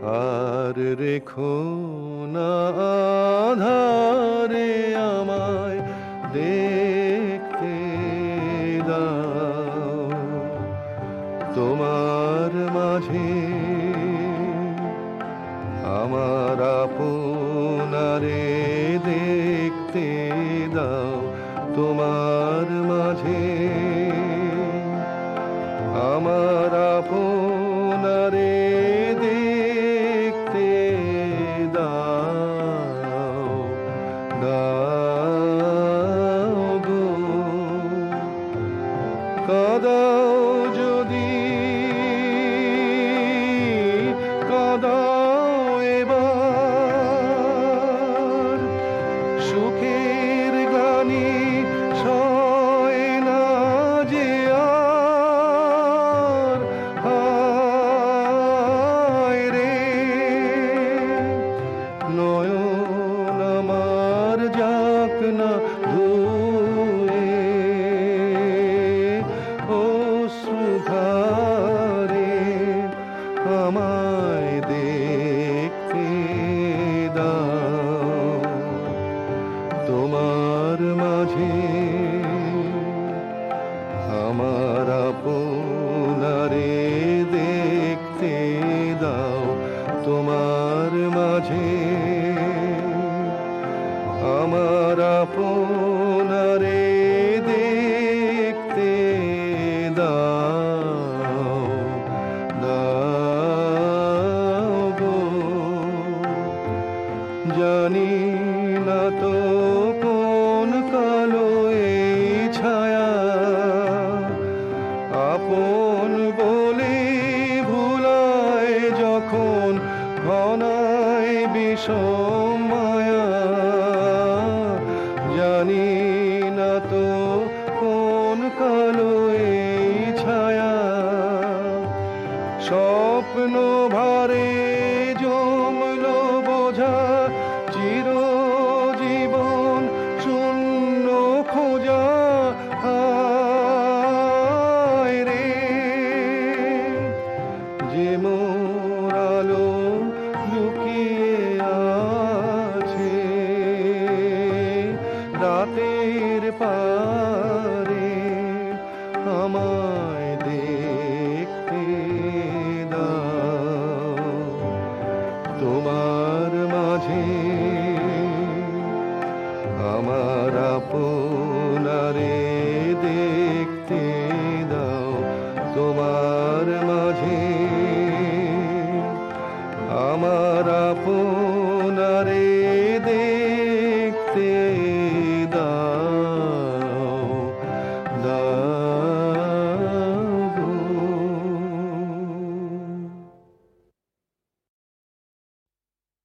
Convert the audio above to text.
আর রেখো না আধারে আমায় দেখতে দাও তোমার মাঝে আমার আপনারে দেখতে দাও তোমার মাঝে আমার আপনারে দেখতে দাও দাও গো কাদাও যদি কাদাও এবার সুখের গানে সয় না যে আর হায় রে নয়ন আমার যাক না ধুয়ে অশ্রুধারে আমায় দেখতে দাও তোমার মাঝে আমার আপনারে দেখতে দাও তোমার মাঝে আমার আপনারে দেখতে দাও দাও গো জানি না তো কোন কালো এই ছায়া আপন বলে ভুলায় যখন ঘনায় বিষম মায়া জানি না তো কোন কালো এই ছায়া স্বপ্ন ভারে জমলো বোঝা চিরজীবন শূন্য খোঁজা হায় রে যে মোর আলো লুকিয়ে আছে রাতের পারে আমায়